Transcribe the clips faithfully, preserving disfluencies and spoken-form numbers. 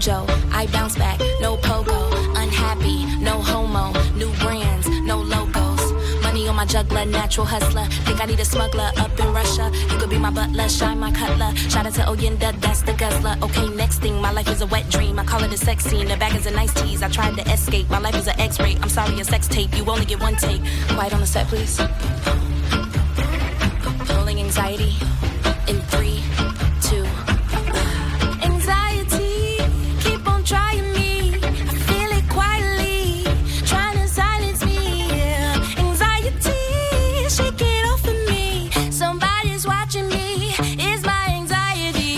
mojo. I bounce back, no pogo. Unhappy, no homo. New brands, no logos. Money on my juggler, natural hustler. Think I need a smuggler up in Russia. You could be my butler, shine my cutler. Shout out to Oyenda, that's the guzzler. Okay, next thing, my life is a wet dream. I call it a sex scene, the bag is a nice tease. I tried to escape, my life is an X-ray. I'm sorry, a sex tape, you only get one take. Quiet on the set, please. Feeling anxiety in three, two. Anxiety, keep on trying me. I feel it quietly, trying to silence me. Yeah. Anxiety, shake it off of me. Somebody's watching me. It's my anxiety.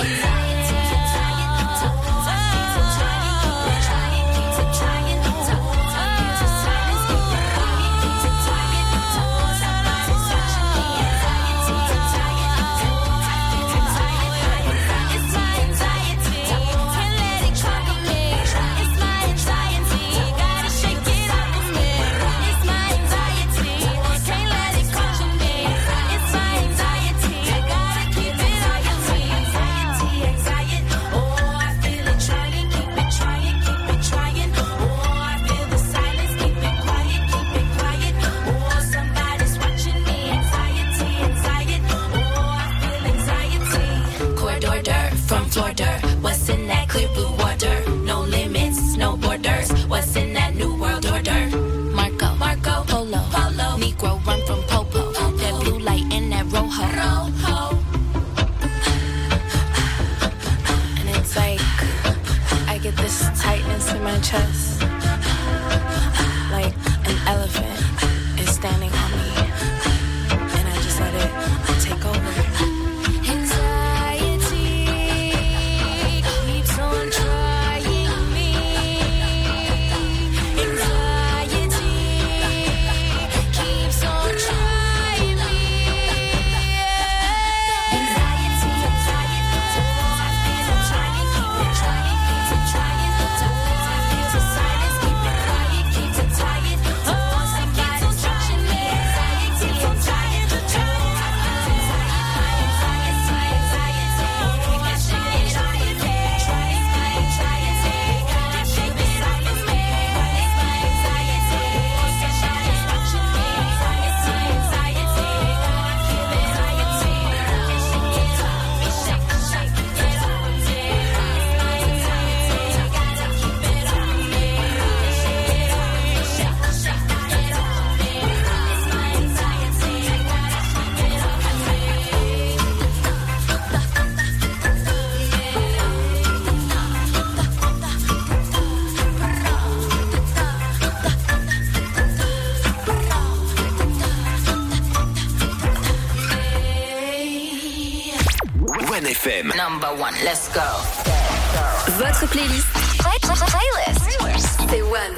What's in that clear blue water? No limits, no borders. What's in that new world order? Marco, Marco, Polo, Polo, Negro, run from Popo. Popo. That blue light in that Rojo. Rojo. And it's like I get this tightness in my chest, like an elephant is standing on me, and I just let it take over. Number one, let's go. Votre playlist. Play, play, play, playlist. C'est One.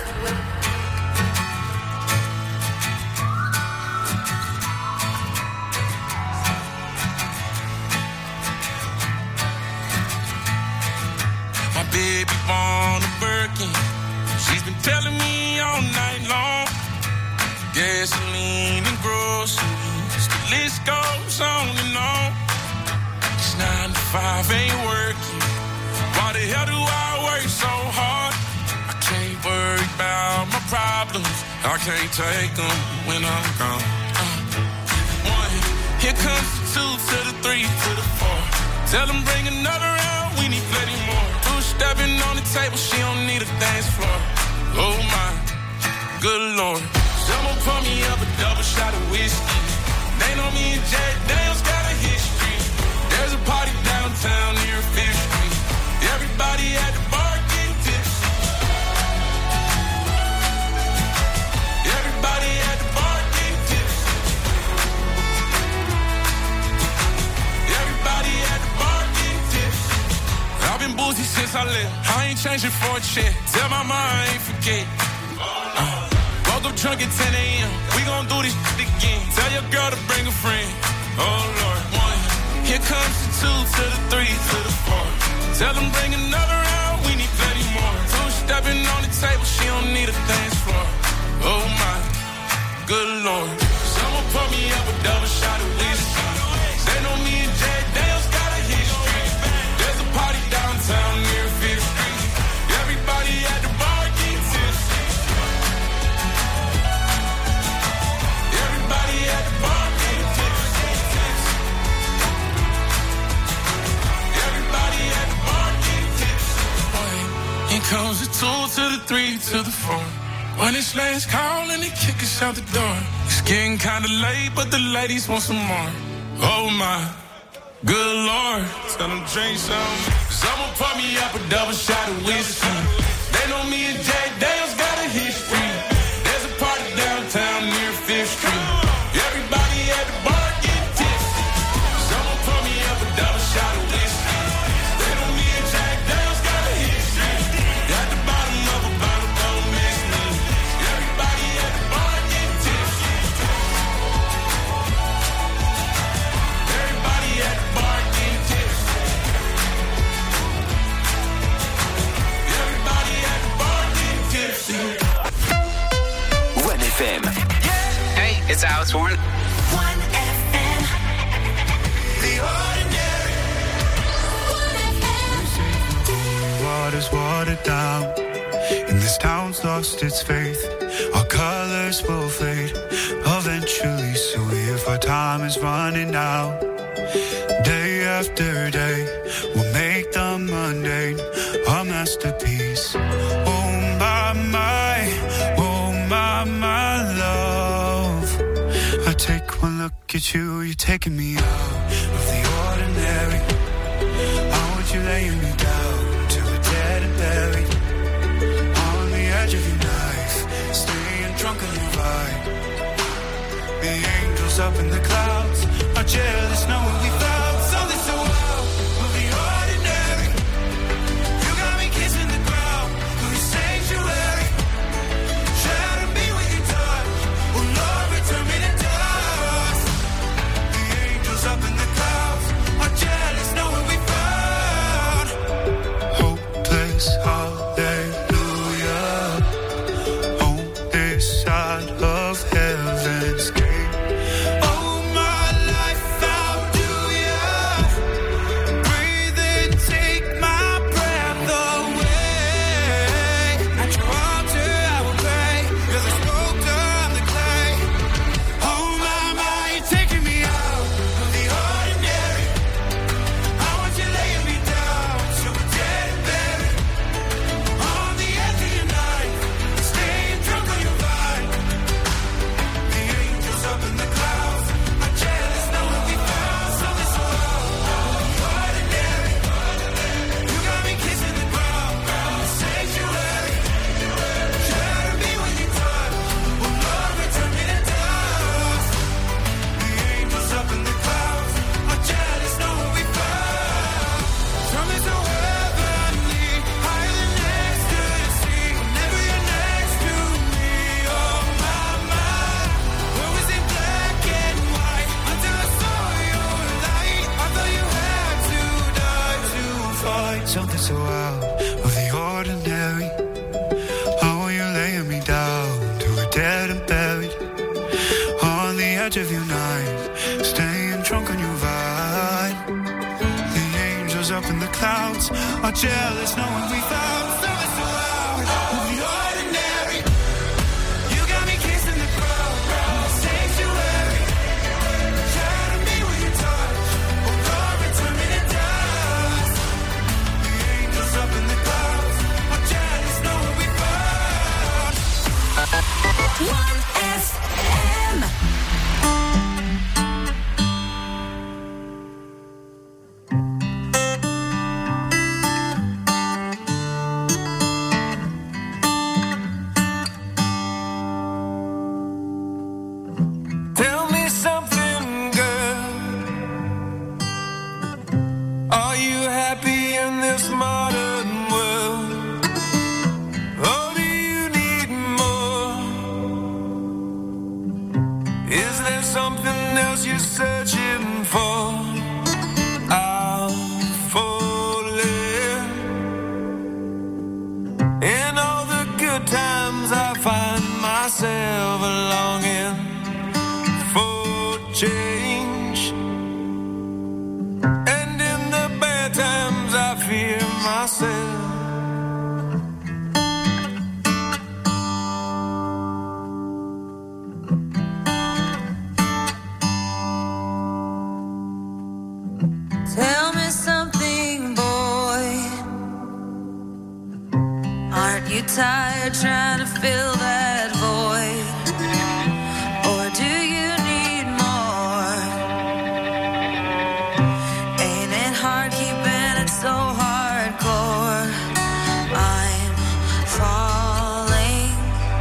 My baby born a Birkin. She's been telling me all night long. Gasoline and groceries. The list goes on and on. Nine to five ain't working. Why the hell do I work so hard? I can't worry about my problems. I can't take them when I'm gone. Uh, one, here comes the two to the three to the four. Tell them bring another round, we need plenty more. Two stepping on the table, she don't need a dance floor. Oh my, good lord. Someone pour me up a double shot of whiskey. They know me and Jack Daniels got a history. There's a party downtown near Fifth Street. Everybody at the bar getting tipsy. Everybody at the bar getting tipsy. Everybody at the bar getting tipsy. I've been boozy since I left. I ain't changing for a check. Tell my mom I ain't forget. Uh, woke up drunk at ten a.m. We gon' do this shit again. Tell your girl to bring a friend. Oh Lord, one. Here comes the two to the three to the four. Tell them bring another round, we need plenty more. Two stepping on the table, she don't need a dance floor. Oh my, good lord. Someone pour me up a double shot of whiskey. They know me and Jack Daniels got a history. There's a party downtown near Fifth Street. two to the three to the four. When it's last call and they kick us out the door. It's getting kinda late, but the ladies want some more. Oh my, good Lord. Tell them drink some. Someone pour me up a double shot of whiskey. They know me and Jack Daniels got a history. There's a party downtown near Fifth Street. Everybody at the bar getting tipsy. Someone pour me up a double shot of whiskey. They know me and Jack Daniels got a history. At the bottom of a bottle, don't miss me. Everybody at the bar getting tipsy. Everybody at the bar getting tipsy. Everybody at the bar getting tipsy. one F M. Hey, it's Alex Warren. one F M. The ordinary. Water's watered down, and this town's lost its faith. Our colors will fade eventually, so if our time is running out, day after day, we'll make the mundane our masterpiece. Oh my, my, oh my, my love. I take one look at you, you're taking me out of the ordinary. How would you lay me down till we're dead and buried? On the edge of your knife, staying drunk on your vibe. The angels up in the clouds are jealous knowing we found something so wild of the ordinary. You got me kissing the ground of your sanctuary. Shadow me with your touch. Oh Lord, return me to dust. The angels up in the clouds are jealous knowing we found hopeless hallelujah on this side of heaven's gate. Oh my life, how do ya breathe and take my breath away? At your altar I will pray, you're the sculptor, I'm the clay. Oh my, my, you're taking me out of the ordinary. I want you laying me down till we're dead and buried. On the edge of your knife, staying drunk on your vine. The angels up in the clouds are jealous knowing we found something so ordinary. You got me kissing the ground, the sanctuary. Shadow me when you touch. Oh Lord, return me to dust. The angels up in the clouds are jealous knowing we found something so heavenly, higher than next to the sea. Whenever you're next to me, oh my, my. Where was it black and white until I saw your light? I thought you had to die to fight something so out of the ordinary. How are you laying me down till we're dead and buried? On the edge of your knife, staying drunk on your vine. The angels up in the clouds are jealous knowing we found something so out of the ordinary. You got me kissing the ground, the sanctuary. Shadow me with your touch. Oh Lord, return me to dust. The angels up in the clouds are jealous knowing we found one F M. Tell me something, girl. Are you happy in this modern world? Or do you need more? Is there something else you're searching for? I'm falling. In all the good times I find myself longing for change. And in the bad times I fear myself. Tell me something, boy. Aren't tired trying to fill that void? Or do you need more? Ain't it hard keeping it so hardcore? I'm falling.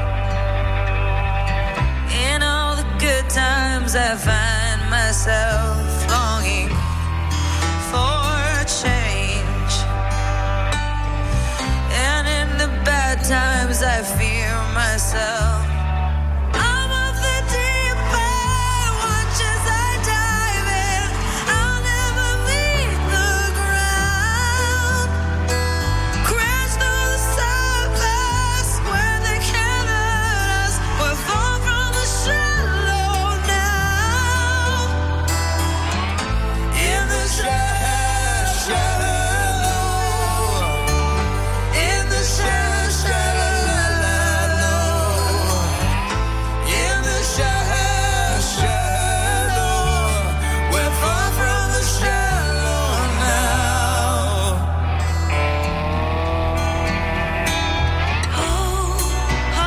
In all the good times I find myself longing for change, and in the bad times I fear myself. I'm of the deep end, watch as I dive in. I'll never meet the ground. Crash through the surface where they can't hurt us. We're far from the shallow now. In the shallow, shallow. In the shallow, shallow. In the shallow, shallow. We're far from the shallow now. Oh, oh,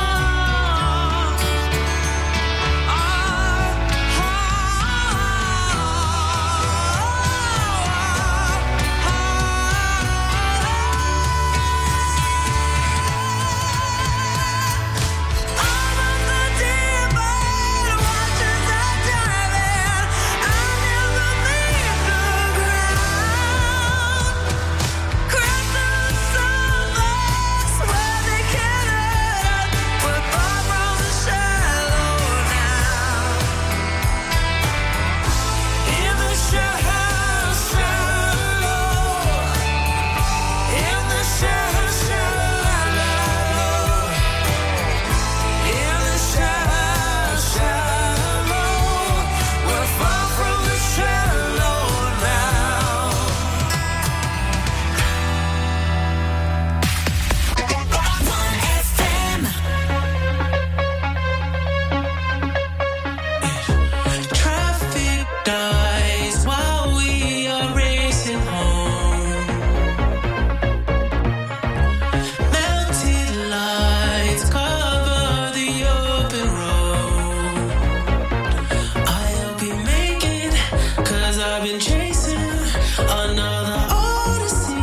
traffic dies while we are racing home. Melted lights cover the open road. I hope you make it, 'cause I've been chasing another odyssey.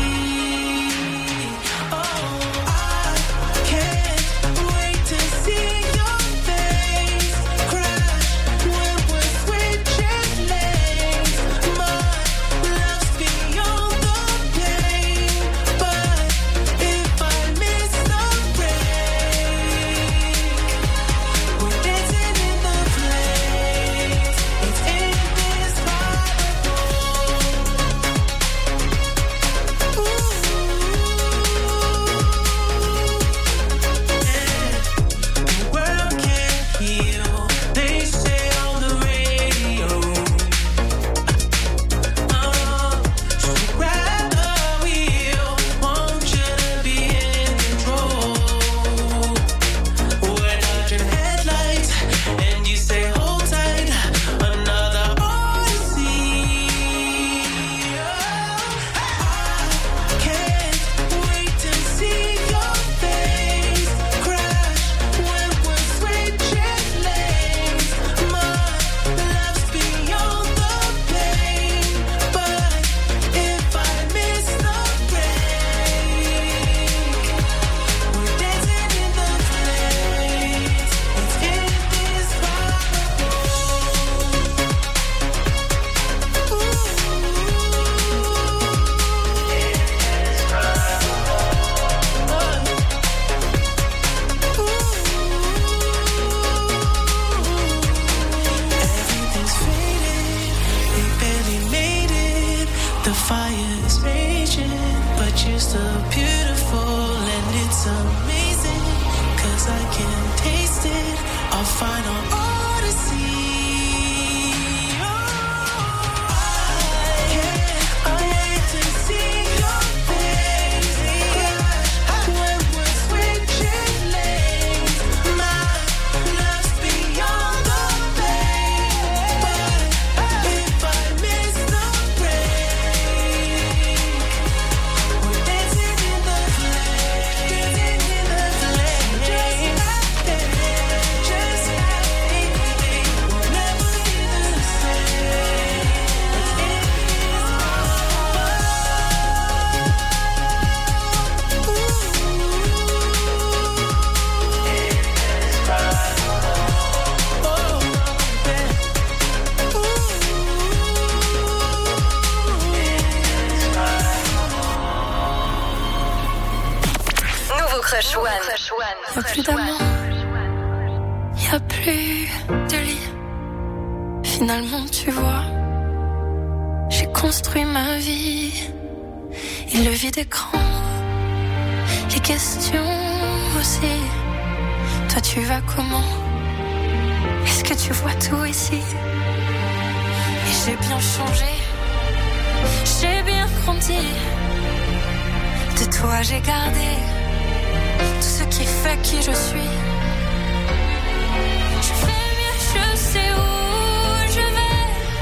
Oh, I can't wait to see your face crash when we're switching lanes. My love's beyond the pain, but if I miss the break, we're dancing in the place. It's indescribable. The world can't heal, they say on the radio. Oh, so grab the wheel, want you to be in control. We're dodging headlights, and you say hold tight, another odyssey. I can't wait to see your face crash when we're switching lanes. My love's beyond the pain, but if I miss the break, we're dancing in the place. It's indescribable. Everything's faded, we barely made it. The fire is raging, but you're still beautiful, and it's amazing, 'cause I can taste it, our final odyssey. I can't wait to see your face crash when we're switching lanes. My love's beyond the pain, but if I miss the break, we're dancing in the place. Crush One. Crush One. Y'a plus d'amour, y'a plus de lit. Finalement, tu vois, j'ai construit ma vie. Il le vide écran, les questions aussi. Toi, tu vas comment? Est-ce que tu vois tout ici? Et j'ai bien changé, j'ai bien grandi. De toi, j'ai gardé tout ce qui fait qui je suis. Je fais mieux, je sais où je vais.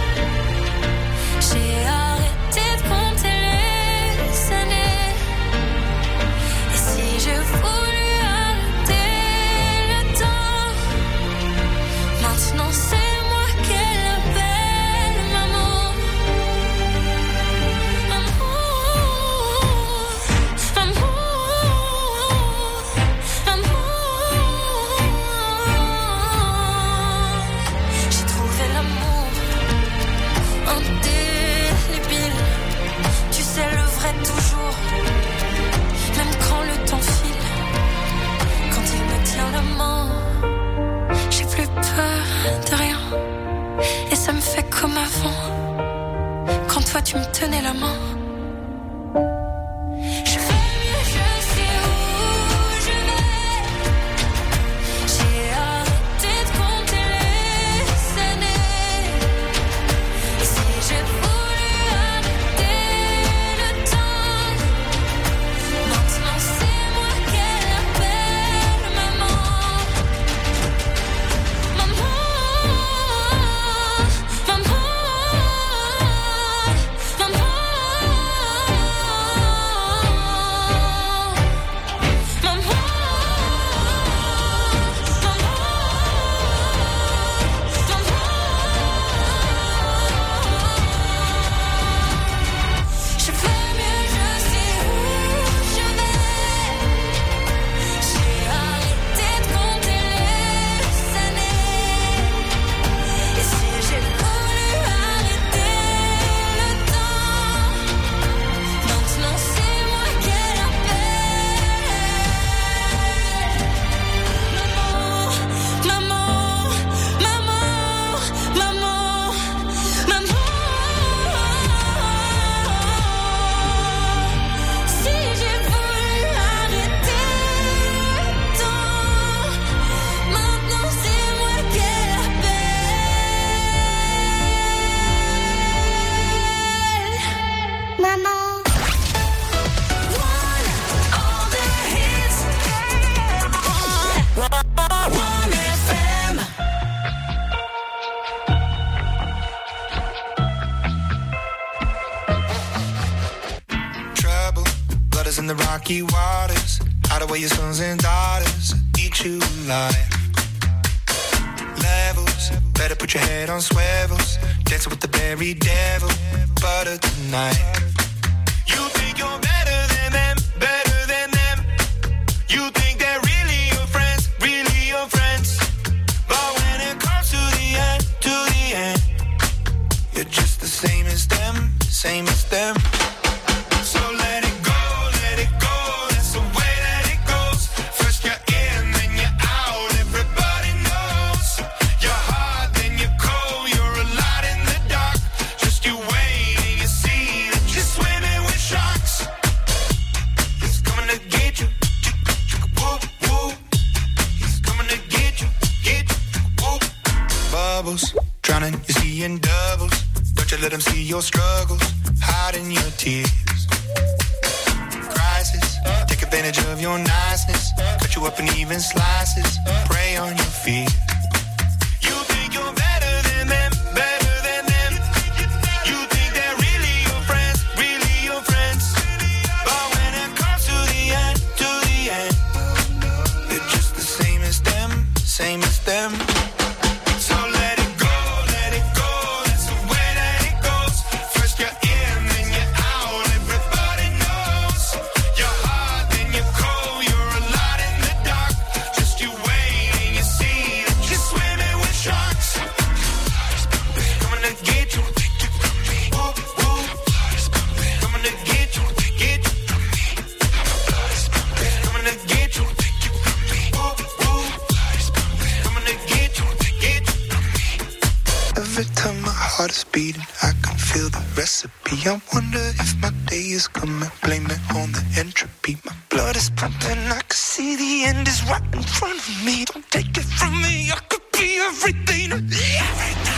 J'ai arrêté de compter les années. Et si je voulais arrêter le temps, maintenant c'est moi qu'elle appelle maman. Toujours, même quand le temps file, quand il me tient la main, j'ai plus peur de rien, et ça me fait comme avant, quand toi tu me tenais la main. Je fais mieux, je sais où je vais. J'ai arrêté de compter les années, et si j'ai voulu arrêter le temps, maintenant c'est moi qu'elle appelle maman. Maman, maman, maman, maman, je fais mieux, je sais où je vais. J'ai arrêté de compter les années, et si j'ai voulu arrêter le temps, maintenant c'est moi qu'elle appelle maman, maman, maman, maman, maman. Si j'ai voulu arrêter le temps, maintenant c'est moi qu'elle appelle maman. All the hits. One F M. Trouble, blood is in the rocky waters. Hide away your sons and daughters, eat you alive. Levels, better put your head on swivels. Dancing with the very devil, butter tonight. You think you're better than them, better than them. You think they're really your friends, really your friends. But when it comes to the end, to the end, you're just the same as them, same as them. So let it go, let it go, that's the way that it goes. First you're in, then you're out, everybody knows. You're hot, then you're cold, you're a lot in the dark. Just you wait and you see that you're swimming with sharks. He's coming to get you, whoop, whoop. He's coming to get you, get you, whoop. Bubbles, drowning, you're seeing doubles. Don't you let them see your struggles, hiding your tears. Crisis, take advantage of your niceness. Cut you up in even slices, prey on your fears. You think you're better than them, better than them. You think they're really your friends, really your friends. But when it comes to the end, to the end, they're just the same as them, same as them. So let it go, let it go, that's the way that it goes. First you're in, then you're out, everybody knows. You're hot, then you're cold, you're a lot in the dark. Just you wait and you see that you're heart's beating, I can feel the recipe. I wonder if my day is coming, blame it on the entropy. My blood is pumping, I can see the end is right in front of me. Don't take it from me, I could be everything, everything.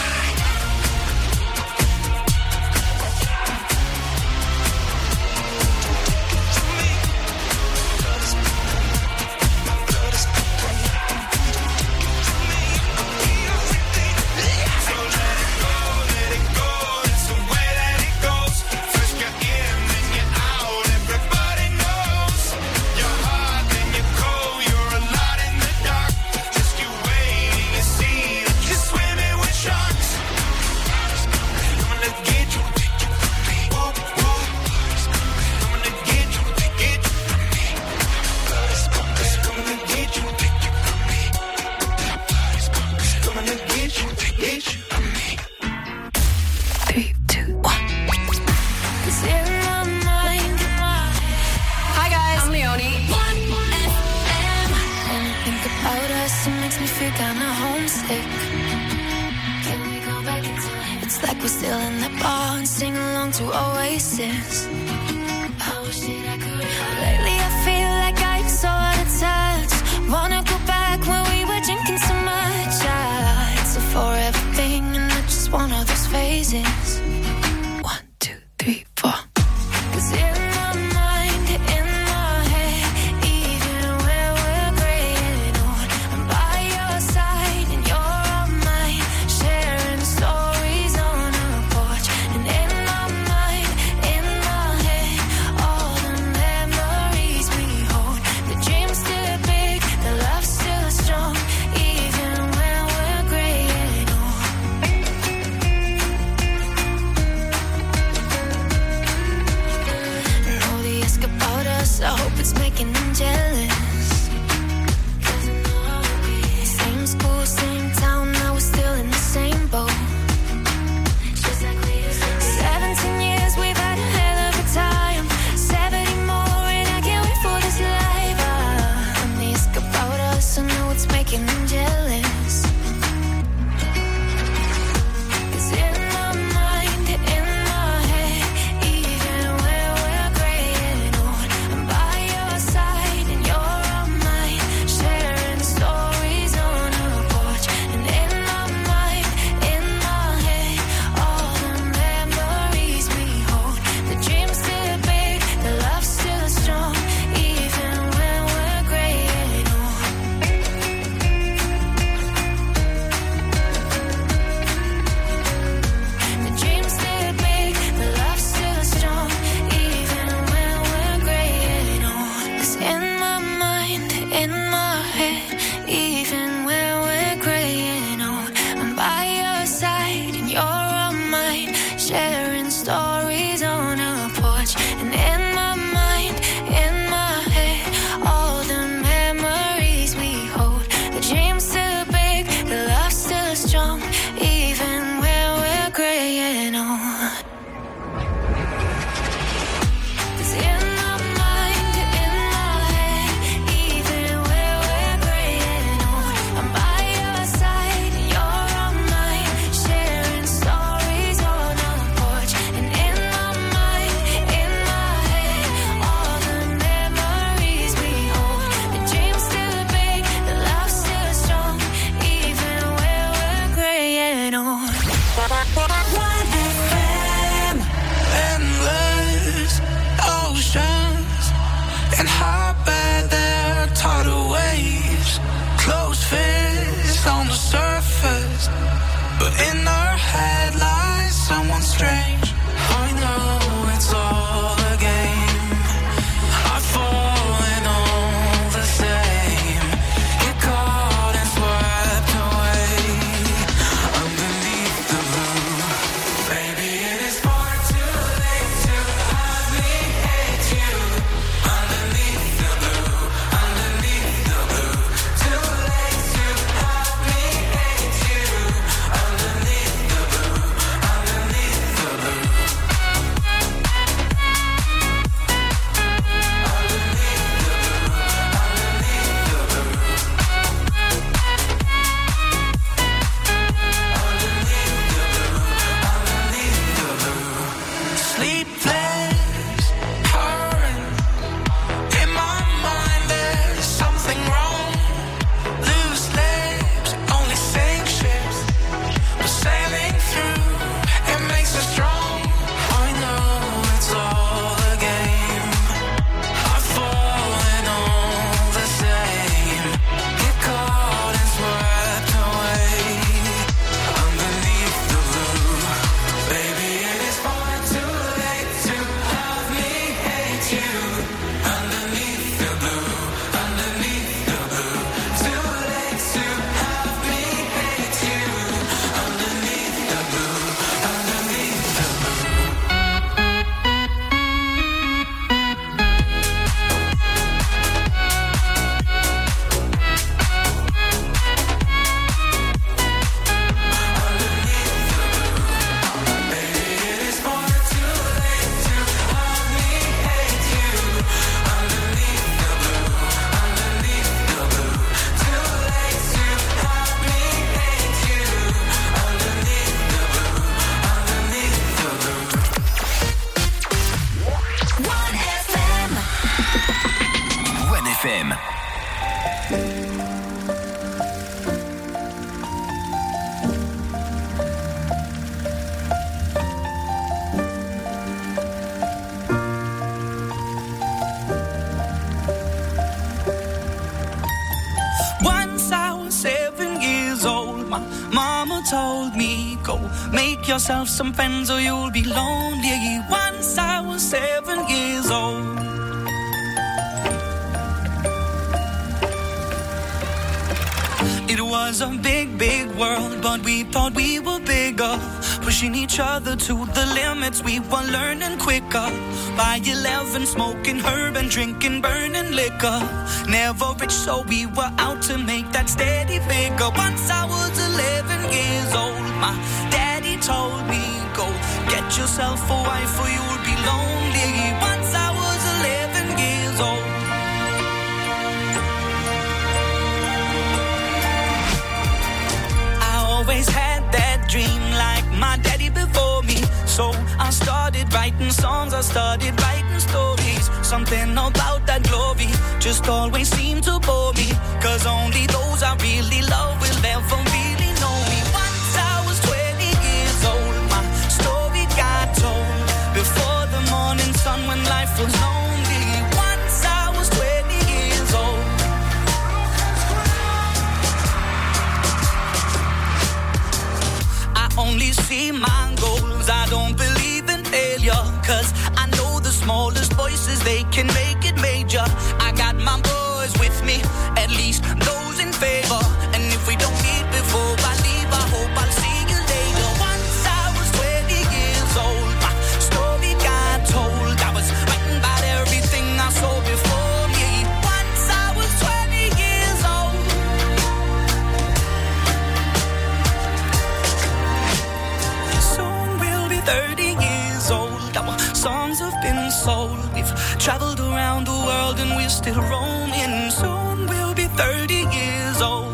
Side and sleepless, hurting. In my mind, there's something wrong. Loose lips, only sink ships. We're sailing through, it makes us strong. I know it's all a game. I've fallen all the same. Get caught and swept away underneath the blue. Baby, it is far too late to have me hate you. Underneath the blue, underneath the blue. Too late to have me hate you. Underneath the blue, underneath the blue. Baby, it is far too late to have me hate you. Underneath the blue, underneath the blue. Too late to have me hate you. Underneath the blue, underneath the blue. one F M. one F M. Once I was seven years old, my mama told me, go make yourself some friends or you'll be lonely. Once I was seven years old. It was a big, big world, but we thought we were bigger. Pushing each other to the limits, we were learning quicker. By eleven, smoking herb and drinking burning liquor. Never rich, so we were out to make that steady figure. Once I was eleven years old, my daddy told me, go get yourself a wife or you'll be lonely. Once I was eleven years old. Always had that dream like my daddy before me. So I started writing songs, I started writing stories. Something about that glory just always seemed to bore me. Cause only those I really love will ever really know me. Once I was twenty years old, my story got told. Before the morning sun when life was lonely. Once I was twenty years old. Only see my goals, I don't believe in failure. Cause I know the smallest voices, they can make it major. I got my boys with me, at least those in favor. And if we don't meet before I leave, I hope I'll see you later. Once I was twenty years old, my story got told. I was writing about everything I saw before me. Once I was twenty years old. thirty years old, our songs have been sold. We've traveled around the world and we're still roaming. Soon we'll be thirty years old.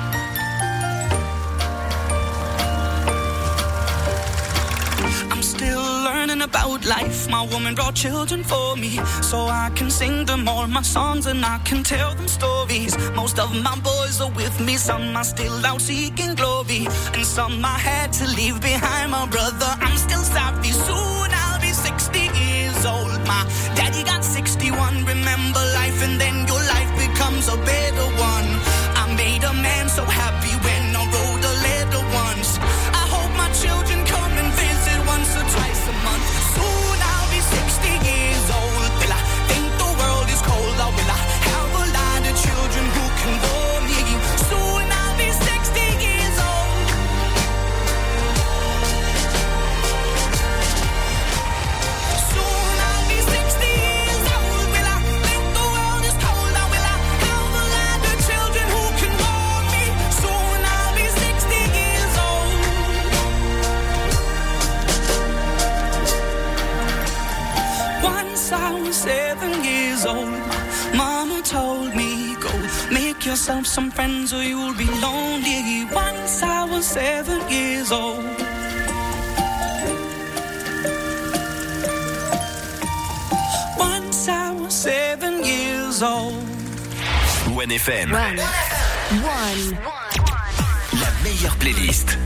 I'm still learning about life. My woman brought children for me, so I can sing them all my songs and I can tell them stories. Most of my boys are with me, some are still out seeking glory, and some I had to leave behind. My brother, I'm still sorry. Soon I'll be sixty years old. My daddy got sixty-one. Remember life and then your life becomes a better one. I made a man so happy when I wrote a letter once. I hope my children come and visit once or twice a month. Soon I'll be sixty years old. Will I think the world is cold, or will I have a lot of children who can bore me? Soon I'll be sixty years old. Soon I'll be sixty years old. Will I think the world is cold, or will I have a lot of children who can bore me? Soon I'll be sixty years old. Once I was seven years old, mama told me, go make yourself some friends or you'll be lonely. Once I was seven years old. years old. One F M. One. One. La meilleure playlist.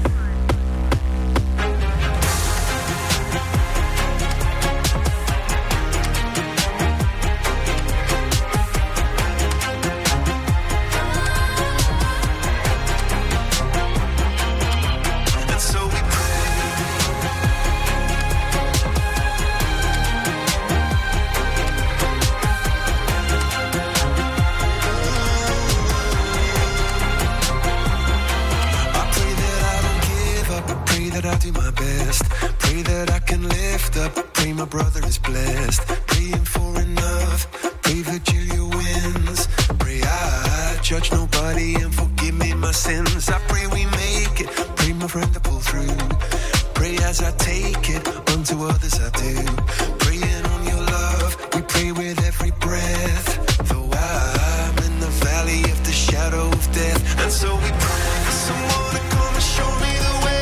I'll do my best. Pray that I can lift up. Pray my brother is blessed. Praying for enough. Pray Virgilia wins. Pray I judge nobody and forgive me my sins. I pray we make it. Pray my friend to pull through. Pray as I take it. Unto others I do. Praying on your love. We pray with every breath. Though I'm in the valley of the shadow of death. And so we pray for someone to come and show me the way.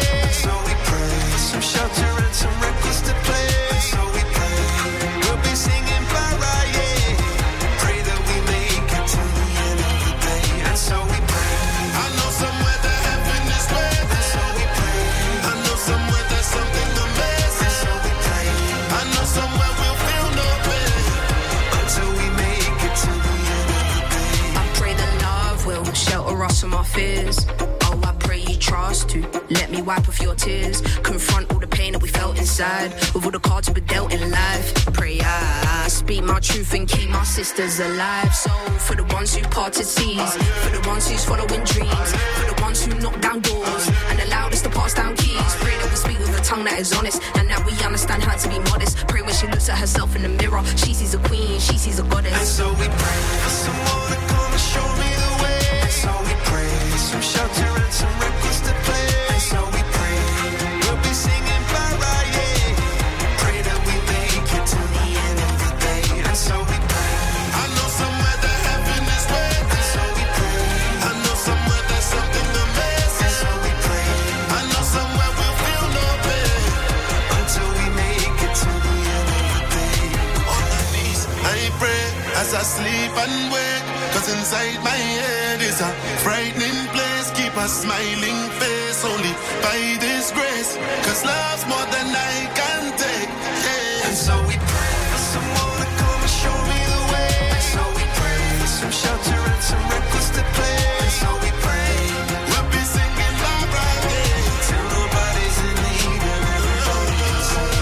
Some shelter and some records to play. So we pray, we'll be singing Mariah. Pray that we make it to the end of the day. And so we pray. I know somewhere that heaven is waiting. And so we pray. I know somewhere there's something amazing. And so we pray. I know somewhere we'll feel no pain until we make it to the end of the day. I pray that love will shelter us from our fears. Trust to let me wipe off your tears. Confront all the pain that we felt inside. With all the cards we were dealt in life. Pray I speak my truth and keep my sisters alive. So for the ones who parted seas, for the ones who's following dreams, for the ones who knock down doors and allowed us to pass down keys. Pray that we speak with a tongue that is honest and that we understand how to be modest. Pray when she looks at herself in the mirror, she sees a queen, she sees a goddess. And so we pray for someone to come and show me the way. And so we pray some shelter and some records to play. And so we pray we'll be singing Mariah. Pray that we make it to the end of the day. And so we pray. I know somewhere that heaven is waiting. And so we pray. I know somewhere there's something amazing. And so we pray. I know somewhere we'll feel no pain until we make it to the end of the day. On my knees I pray as I sleep and wake. Cause inside my head is a frightening place. Keep a smiling face only by this grace. Cause love's more than I can take. Yeah. And so we pray for someone to come and show me the way. And so we pray for some shelter and some records to play. And so we pray we'll be singing Mariah till nobody's in need and everybody can sing.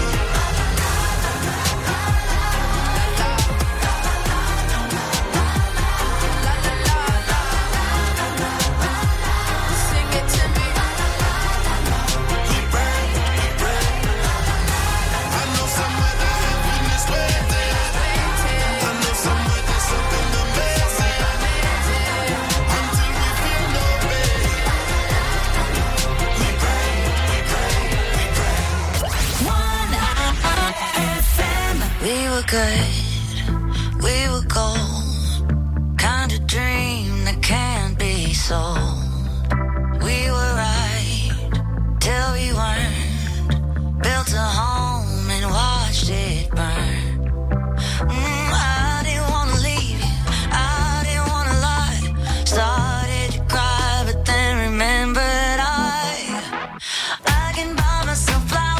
We were good, we were gold, kind of dream that can't be sold. We were right till we weren't, built a home and watched it burn. Mm, I didn't want to leave you, I didn't want to lie. Started to cry but then remembered I, I can buy myself flowers.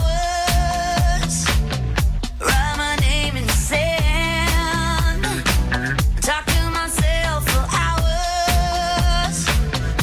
Talk to myself for hours.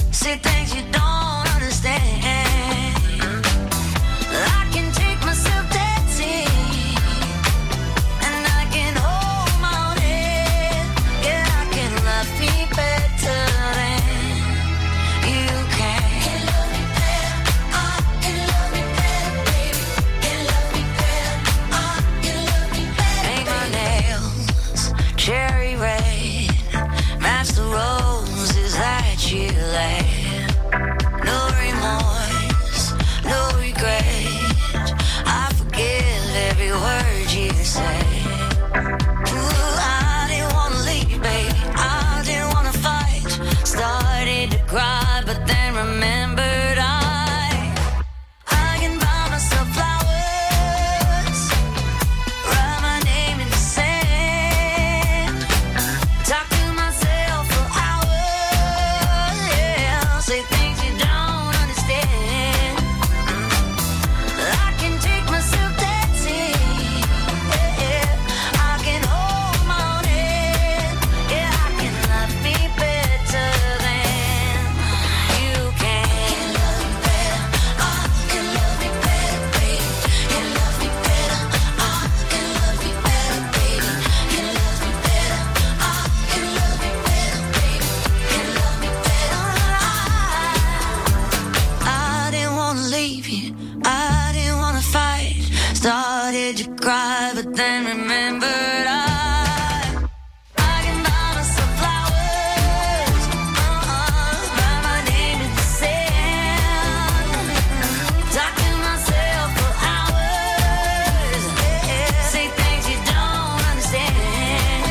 pretend, but I, I can buy myself flowers, uh-uh, write my name in the sand, talk to myself for hours, yeah, say things you don't understand.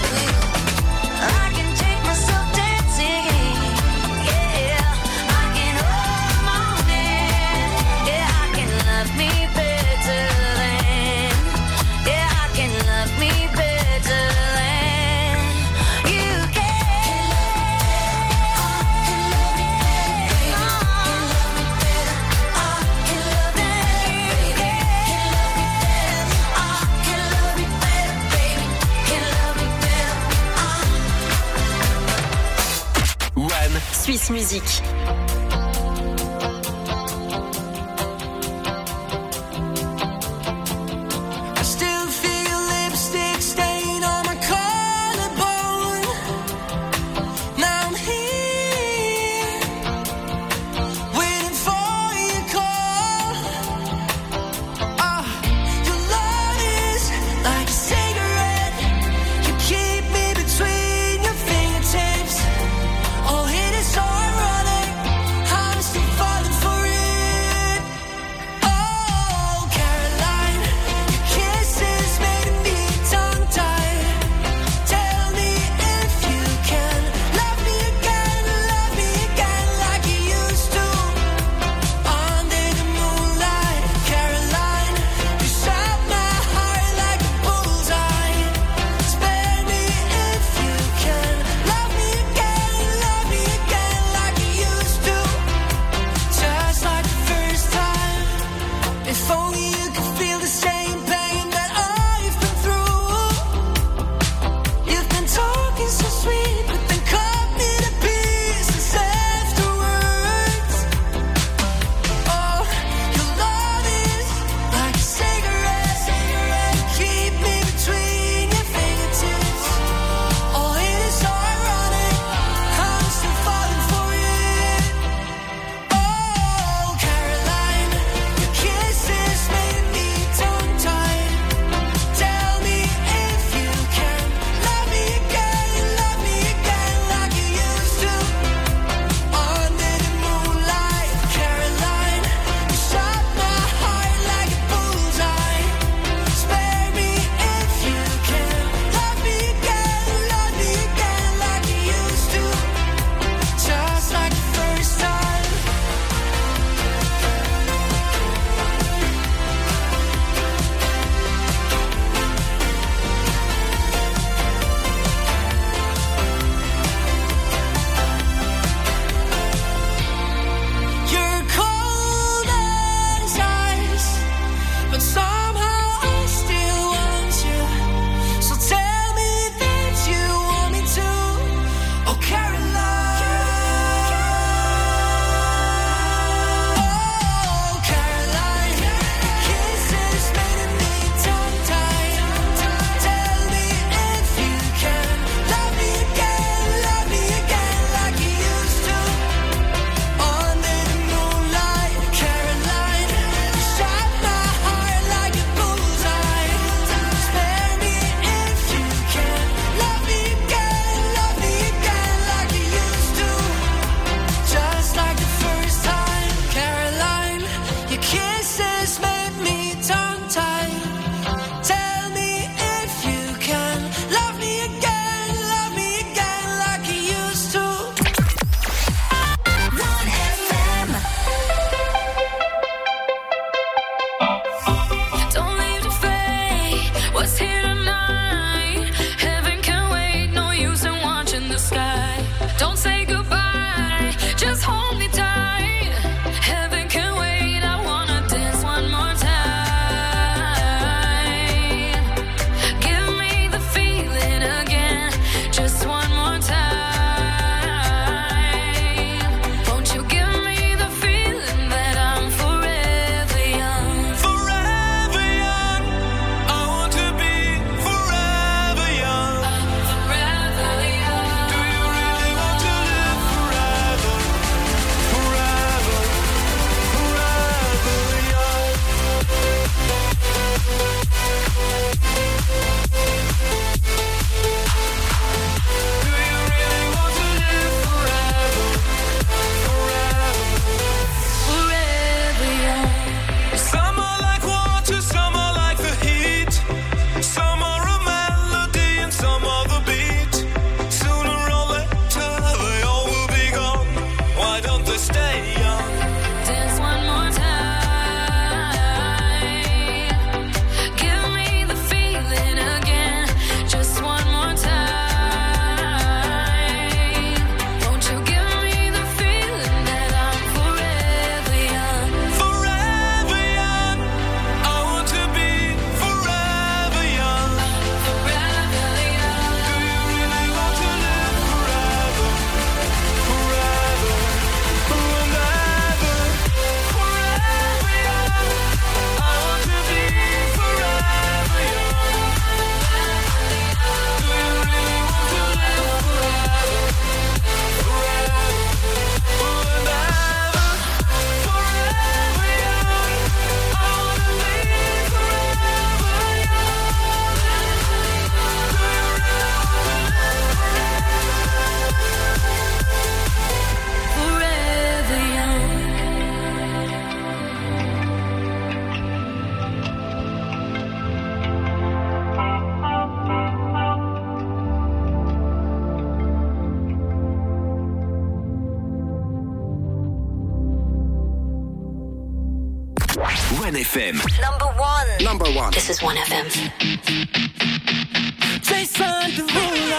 I can take myself dancing, yeah, I can hold my own hand, yeah, I can love me better than, yeah, I can love me better than you can. One. Suisse Musique. I still feel lipstick stain on my collarbone. Now I'm here, waiting for your call. Ah, your love is like a cigarette. You keep me between your fingertips. Oh, it is so ironic. I'm still falling for it. Oh, Caroline, your kisses made me tongue-tied. Tell me if you can love me again, love me again like you used to. Under the moonlight, Caroline, you shot my heart like a bullseye. Spare me if you can love me again, love me again like you used to. Just like the first time. If only you could feel the same pain that I've been through. You've been talking so sweet, but then cut me to pieces afterwards. Oh, your love is like a cigarette. Keep me between your fingertips. Oh, it is so ironic. I'm still falling for it. Oh, Caroline, your kisses made me tongue-tied. Tell me if you can love me again, love me again like you used to. Under the moonlight, Caroline, you shot my heart like a bullseye. Spare me if you can love me again, love me again like you used to. Just like the first time. You're cold as ice, but somehow I still want you. So tell me that you want me to. Oh, Caroline. Oh, Caroline, your kisses made me tongue-tied. Tell me if you can love me again, love me again like you used to. Under the moonlight, Caroline, you shot my heart like a bullseye. Spare me if you can love me again, love me again like you used to. Just like the first time, Caroline, your kisses made me tongue-tied. Tell me if you can love me again, love me again like you used to. one F M. Don't leave the fate. What's here tonight? Heaven can wait. No use in watching the sky. Don't say goodbye. Just hold me tight. Heaven can wait. I wanna dance one more time. Give me the feeling again. Just one more time. Won't you give me the feeling that I'm forever young? Forever young, I want to be one F M. Number one. Number one. This is one F M. Jason Derulo.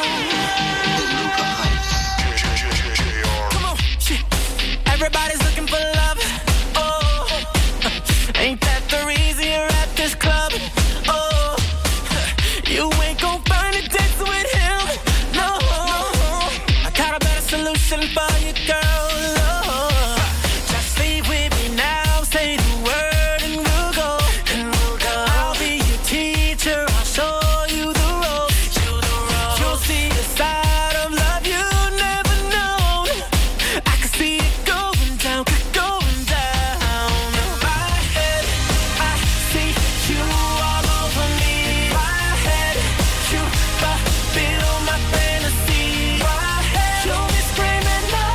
Come on, shit. Everybody's looking for love. Oh, ain't that the reason you're at this club? Oh, you ain't gon' find a date with him. No, I got a better solution for you, girl. Oh, just leave with me now. Say the word and we'll go. And we'll go. I'll be your teacher. I'll show you the ropes. You the ropes. You'll see a side of love you never known. I can see it going down, going down. In my head, I see you all over me. My head, you fulfill my fantasy. My head, you'll be screaming no.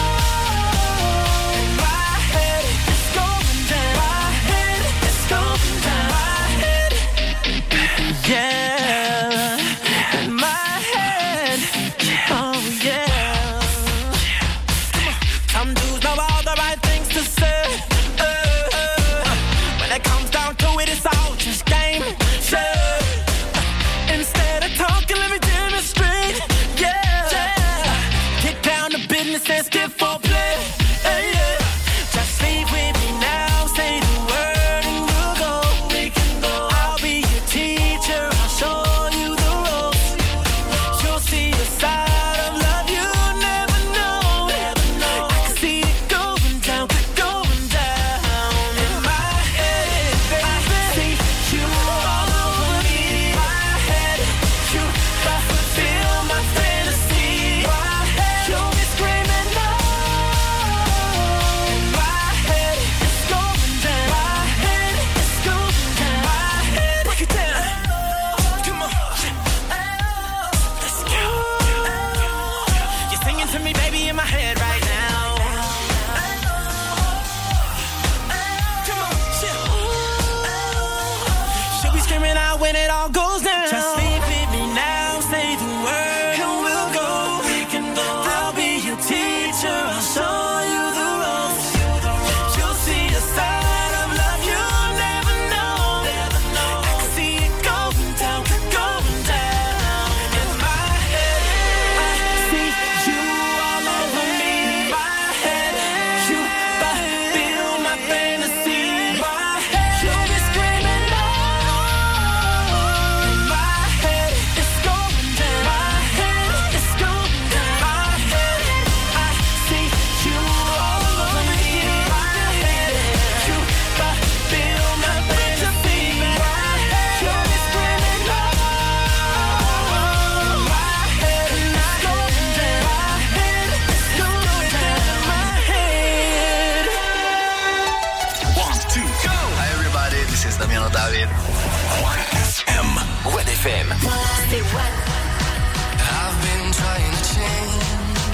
In my head, it's going down. My head, it's going down. My head, yeah. In my head, oh yeah. Some dudes know all the right things to say. Uh, uh, when it comes down to it, it's all just game. Sure. Instead of talking, let me demonstrate. Yeah. yeah. Get down to business and skip for play. Hey, yeah. Just leave with me now. Say the word and we'll go. We can go. I'll be your teacher. I'll show you the ropes. You'll see a side of love you never know. I can see it going down, going down. In my head, I see you all over me. My head, you fulfill my fantasy. My head, you'll be screaming no. In my head, it's going down. My head, it's going down. My head, break it down. Come on, let's go. You're singing to me, baby, in my head right now. Come on, chill. She'll be screaming out when it all goes down. Just leave with me now, say the word and we'll go. We can go. I'll be your teacher, I'll show you the ropes. You'll see a side of love you never know. I can see it going down, going down. In my head, I see you all over me. My head, you fulfill my fantasy. My head, you'll be screaming no. In my head, it's going down. My head, it's going down. My head, I see you all over me. My head, you fulfill my fantasy. My head, you'll be screaming no. My head, it's going down. My head, it's going down. My head. One, two, go! Hi everybody, this is Damiano David. one F M. one F M. Say what? I've been trying to change,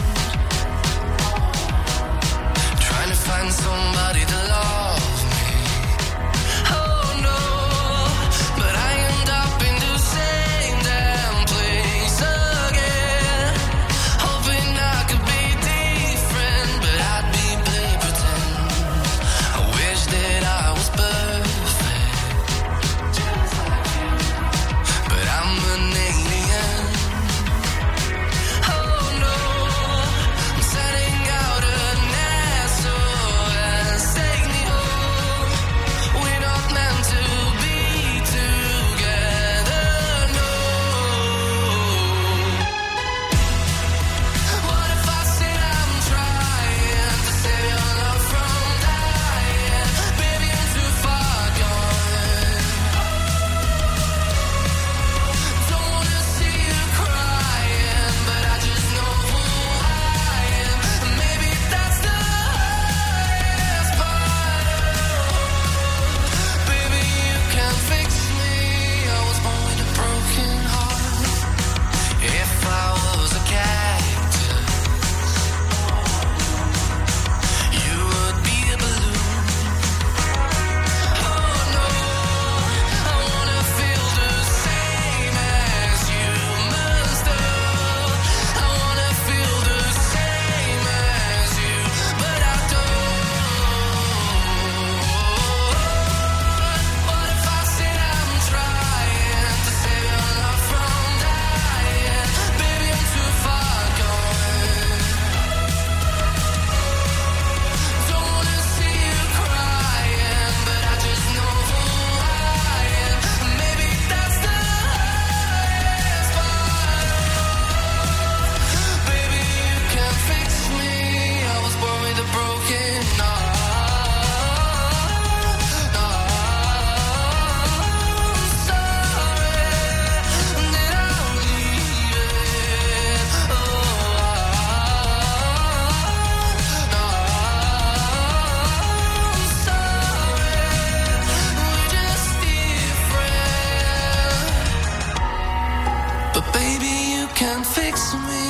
trying to find somebody to love me. Oh no, but I end up in the same damn place again. Hoping I could be different, but I'd be play pretend. I wish that I was perfect, but I'm an alien. can't fix me.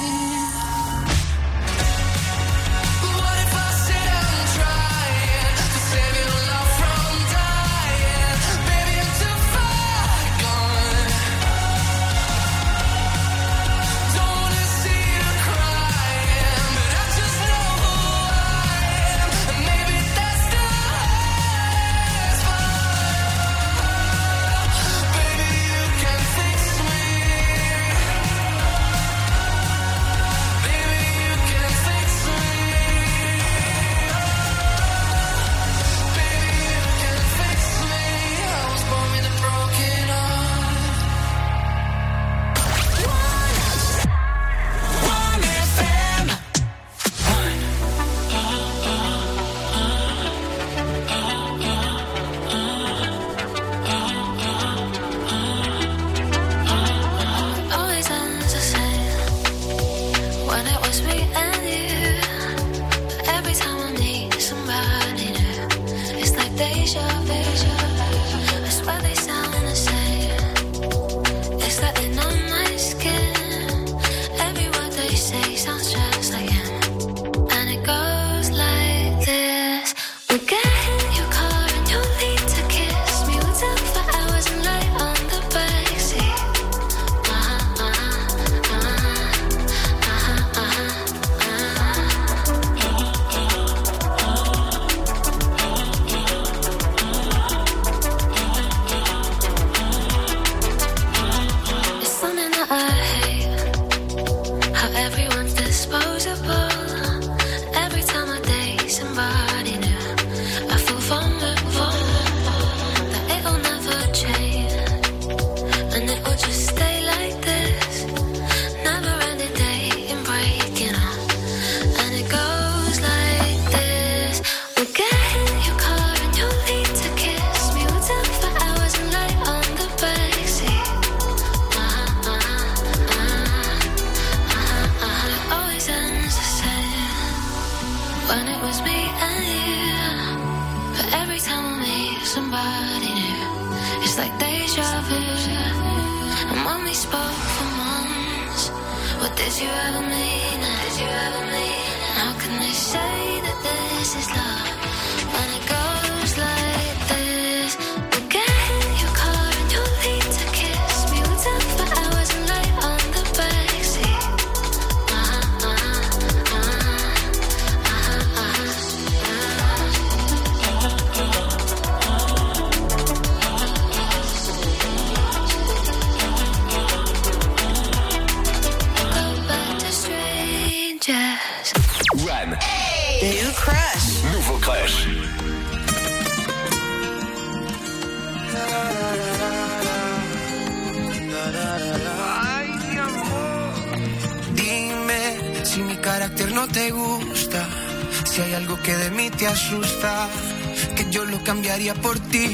Por ti.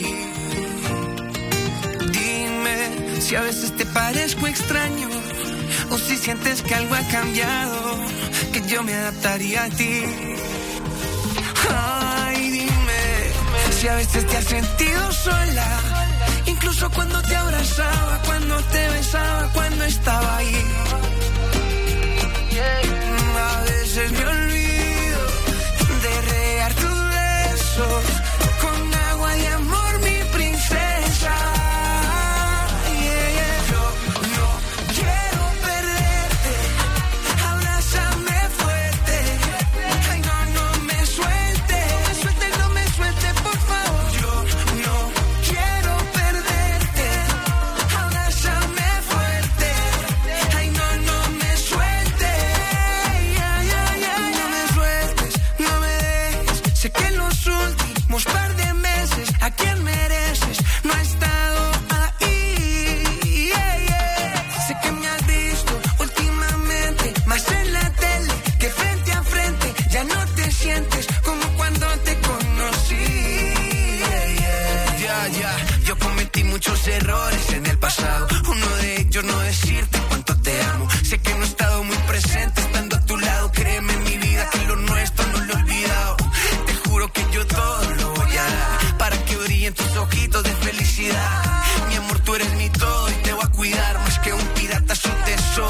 Dime si a veces te parezco extraño o si sientes que algo ha cambiado, que yo me adaptaría a ti. Ay, dime si a veces te has sentido sola, incluso cuando te abrazaba, cuando te besaba, cuando estaba ahí. A veces me olvido de regar tus besos con agua de amor, mi princesa. Yeah, yeah. Yo no quiero perderte, abrázame fuerte. Ay, no, no me sueltes, no me sueltes, no me sueltes, por favor. Yo no quiero perderte, abrázame fuerte. Ay, no, no me sueltes, yeah, yeah, yeah. No me sueltes, no me dejes, sé que los últimos par de meses a quien mereces no ha estado ahí. Yeah, yeah. Sé que me has visto últimamente más en la tele que frente a frente. Ya no te sientes como cuando te conocí. Yeah, yeah. Ya, ya. Yo cometí muchos errores en el pasado. Uno de ellos no decirte cuánto te amo. Sé que no he estado muy presente estando a tu lado. Créeme en mi vida que lo nuestro no lo he olvidado. Te juro que yo todo lo voy a dar para que brillen tus ojitos de felicidad. Mi amor, tú eres mi todo y te voy a cuidar más que un pirata su tesoro.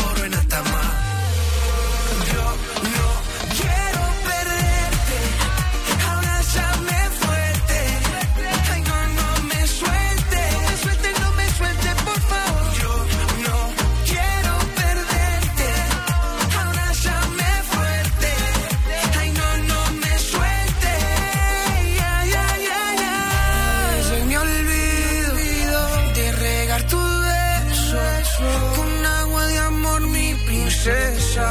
princesa.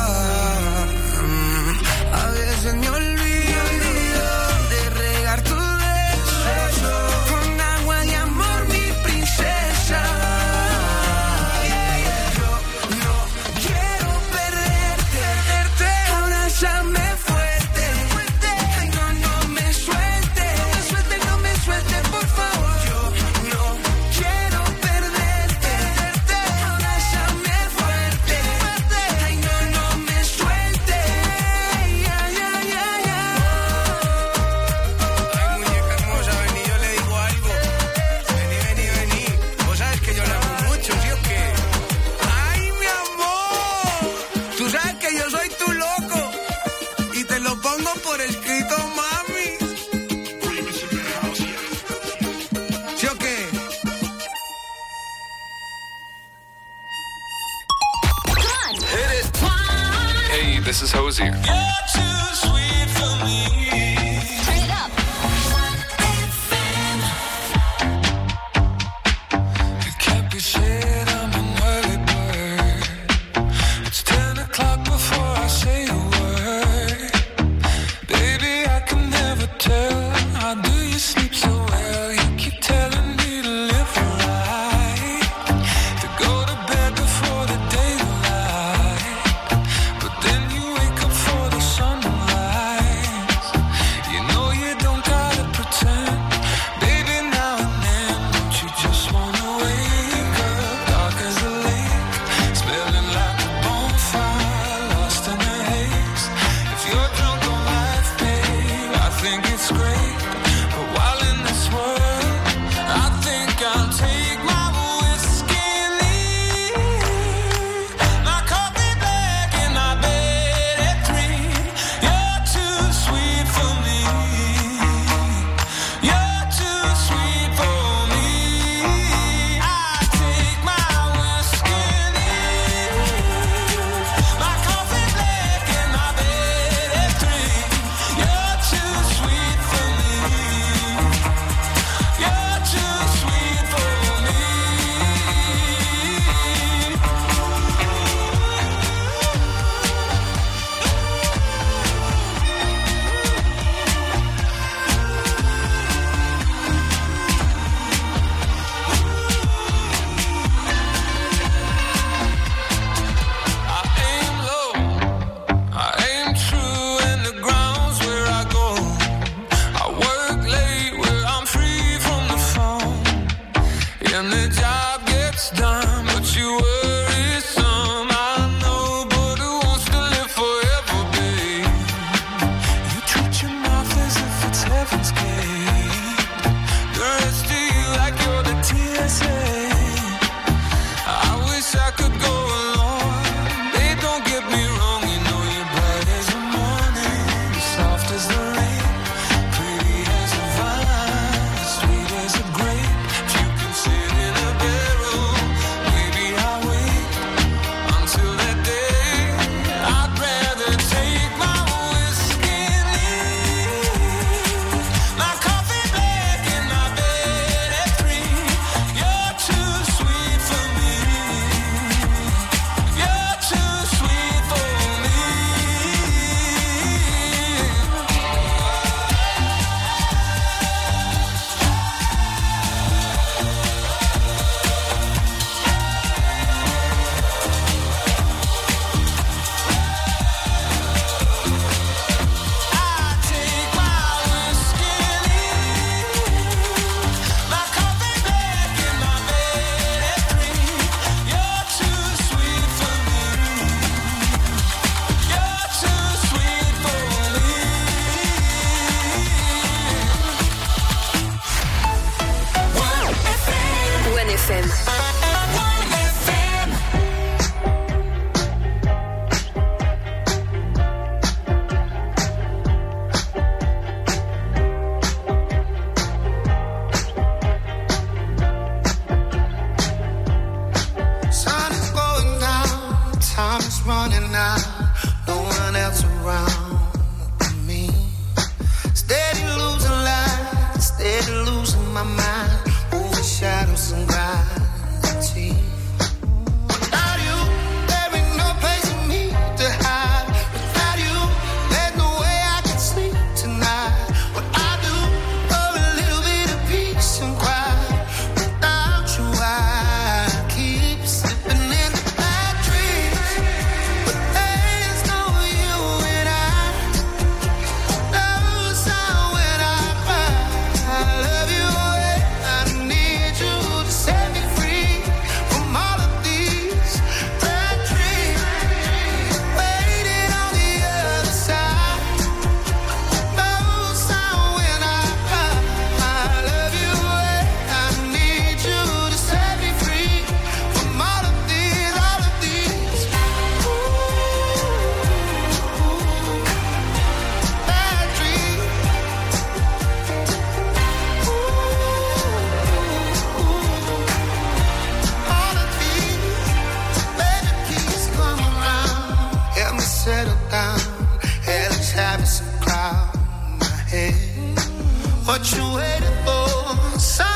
Mm, a veces me olvido de regar tus besos con agua de amor, mi princesa. Yo no quiero perderte, abrázame fuerte. Ay, no, no me sueltes, no me sueltes, no me sueltes, por favor. Yo no quiero perderte, abrázame fuerte. Ay, no, no me sueltes. Ay, ay, ay, ay. Ay, muñeca hermosa, vení, yo le digo algo. Vení, vení, vení. Vos sabes que yo la amo mucho, ¿sí o qué? Ay, mi amor. Tú sabes que yo soy tu loco. Y te lo pongo por escrito, mami. ¿Sí o qué? Hey, this is Hosier. It can't be said I'm an early bird. It's ten o'clock before I say a word. Baby, I can never tell. How do you sleep so well? You keep telling me to live right, to go to bed before the daylight. But then you wake up for the sun. have is a crown on my head. What you waiting for?